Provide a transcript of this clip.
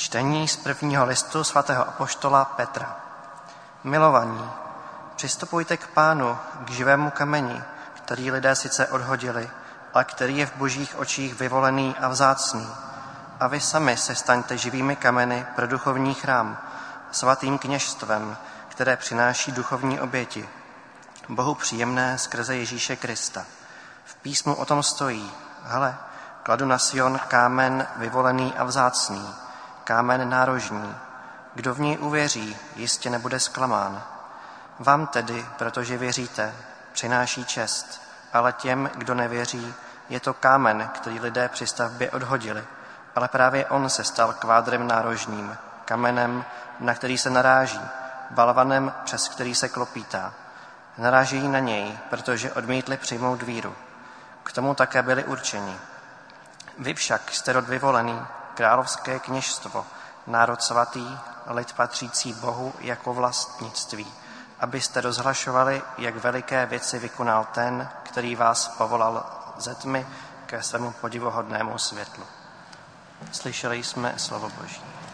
Čtení z prvního listu svatého apoštola Petra. Milovaní, přistupujte k Pánu, k živému kameni, který lidé sice odhodili, ale který je v božích očích vyvolený a vzácný. A vy sami se staňte živými kameny pro duchovní chrám, svatým kněžstvem, které přináší duchovní oběti, Bohu příjemné skrze Ježíše Krista. V písmu o tom stojí: Hle, kladu na Sion kámen vyvolený a vzácný, kámen nárožní. Kdo v něj uvěří, jistě nebude zklamán. Vám tedy, protože věříte, přináší čest, ale těm, kdo nevěří, je to kámen, který lidé při stavbě odhodili, ale právě on se stal kvádrem nárožním, kamenem, na který se naráží, balvanem, přes který se klopítá. Narážejí na něj, protože odmítli přijmout víru. K tomu také byli určeni. Vy však jste rod vyvolený, královské kněžstvo, národ svatý, lid patřící Bohu jako vlastnictví, abyste rozhlašovali, jak veliké věci vykonal ten, který vás povolal ze tmy ke svému podivuhodnému světlu. Slyšeli jsme slovo Boží.